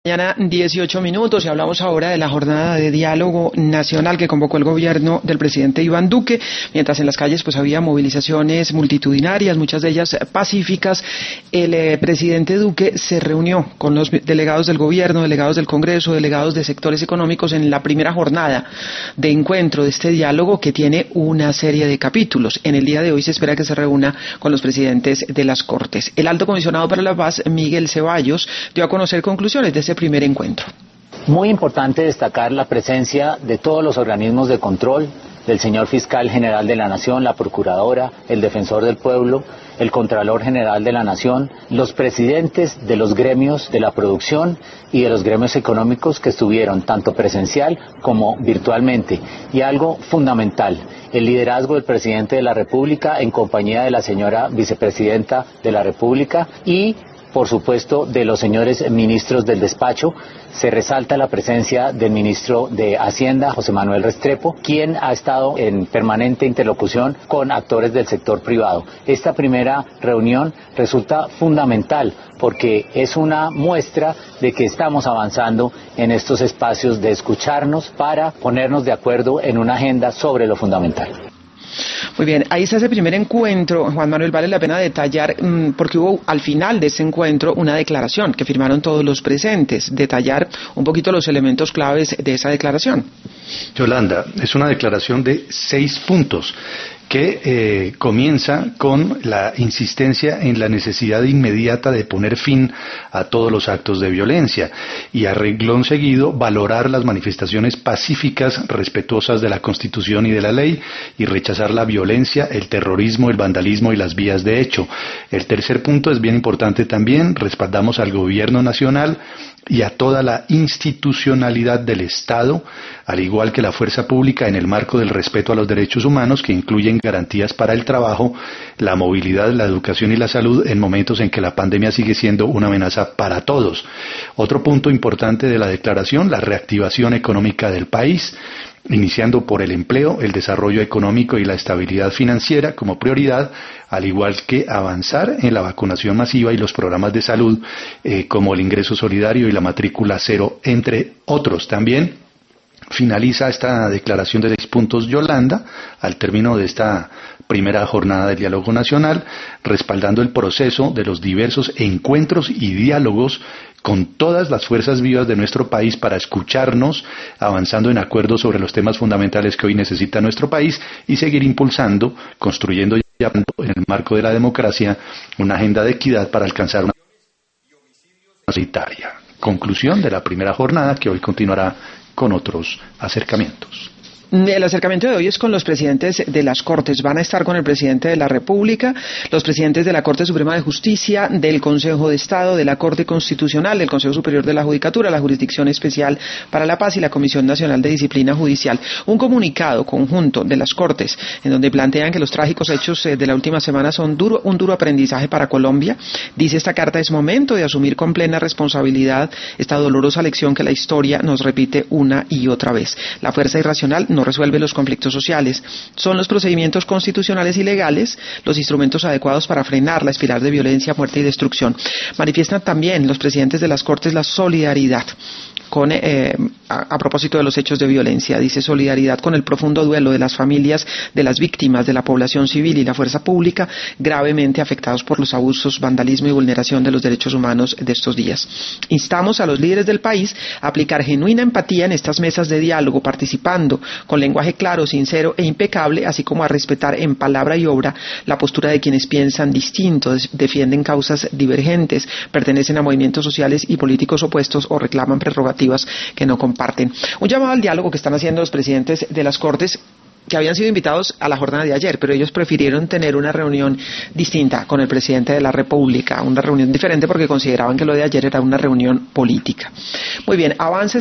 Mañana 18 minutos y hablamos ahora de la jornada de diálogo nacional que convocó el gobierno del presidente Iván Duque, mientras en las calles pues había movilizaciones multitudinarias, muchas de ellas pacíficas. El presidente Duque se reunió con los delegados del gobierno, delegados del Congreso, delegados de sectores económicos en la primera jornada de encuentro de este diálogo que tiene una serie de capítulos. En el día de hoy se espera que se reúna con los presidentes de las Cortes. El alto comisionado para la paz, Miguel Ceballos, dio a conocer conclusiones de ese primer encuentro. Muy importante destacar la presencia de todos los organismos de control, del señor Fiscal General de la Nación, la Procuradora, el Defensor del Pueblo, el Contralor General de la Nación, los presidentes de los gremios de la producción y de los gremios económicos que estuvieron tanto presencial como virtualmente. Y algo fundamental, el liderazgo del presidente de la República en compañía de la señora Vicepresidenta de la República y por supuesto, de los señores ministros del despacho. Se resalta la presencia del ministro de Hacienda, José Manuel Restrepo, quien ha estado en permanente interlocución con actores del sector privado. Esta primera reunión resulta fundamental porque es una muestra de que estamos avanzando en estos espacios de escucharnos para ponernos de acuerdo en una agenda sobre lo fundamental. Muy bien, ahí está ese primer encuentro. Juan Manuel, vale la pena detallar, porque hubo al final de ese encuentro una declaración que firmaron todos los presentes, detallar un poquito los elementos claves de esa declaración. Yolanda, es una declaración de 6 puntos que comienza con la insistencia en la necesidad inmediata de poner fin a todos los actos de violencia y a renglón seguido valorar las manifestaciones pacíficas respetuosas de la Constitución y de la ley y rechazar la violencia, el terrorismo, el vandalismo y las vías de hecho. El tercer punto es bien importante también, respaldamos al gobierno nacional y a toda la institucionalidad del Estado, al igual que la fuerza pública en el marco del respeto a los derechos humanos que incluyen garantías para el trabajo, la movilidad, la educación y la salud en momentos en que la pandemia sigue siendo una amenaza para todos. Otro punto importante de la declaración, la reactivación económica del país, iniciando por el empleo, el desarrollo económico y la estabilidad financiera como prioridad, al igual que avanzar en la vacunación masiva y los programas de salud como el ingreso solidario y la matrícula cero, entre otros. También finaliza esta declaración de 6 puntos, Yolanda, al término de esta primera jornada del diálogo nacional, respaldando el proceso de los diversos encuentros y diálogos con todas las fuerzas vivas de nuestro país para escucharnos, avanzando en acuerdos sobre los temas fundamentales que hoy necesita nuestro país y seguir impulsando, construyendo y en el marco de la democracia una agenda de equidad para alcanzar una sanitaria. Conclusión de la primera jornada que hoy continuará con otros acercamientos. El acercamiento de hoy es con los presidentes de las Cortes. Van a estar con el presidente de la República, los presidentes de la Corte Suprema de Justicia, del Consejo de Estado, de la Corte Constitucional, del Consejo Superior de la Judicatura, la Jurisdicción Especial para la Paz y la Comisión Nacional de Disciplina Judicial. Un comunicado conjunto de las Cortes en donde plantean que los trágicos hechos de la última semana son un duro aprendizaje para Colombia. Dice esta carta, es momento de asumir con plena responsabilidad esta dolorosa lección que la historia nos repite una y otra vez. La fuerza irracional no resuelve los conflictos sociales. Son los procedimientos constitucionales y legales los instrumentos adecuados para frenar la espiral de violencia, muerte y destrucción. Manifiestan también los presidentes de las Cortes la solidaridad a propósito de los hechos de violencia. Dice solidaridad con el profundo duelo de las familias de las víctimas, de la población civil y la fuerza pública gravemente afectados por los abusos, vandalismo y vulneración de los derechos humanos de estos días. Instamos a los líderes del país a aplicar genuina empatía en estas mesas de diálogo, participando con lenguaje claro, sincero e impecable, así como a respetar en palabra y obra la postura de quienes piensan distinto, defienden causas divergentes, pertenecen a movimientos sociales y políticos opuestos o reclaman prerrogativas que no comparten. Un llamado al diálogo que están haciendo los presidentes de las Cortes, que habían sido invitados a la jornada de ayer, pero ellos prefirieron tener una reunión distinta con el presidente de la República, una reunión diferente porque consideraban que lo de ayer era una reunión política. Muy bien, avanza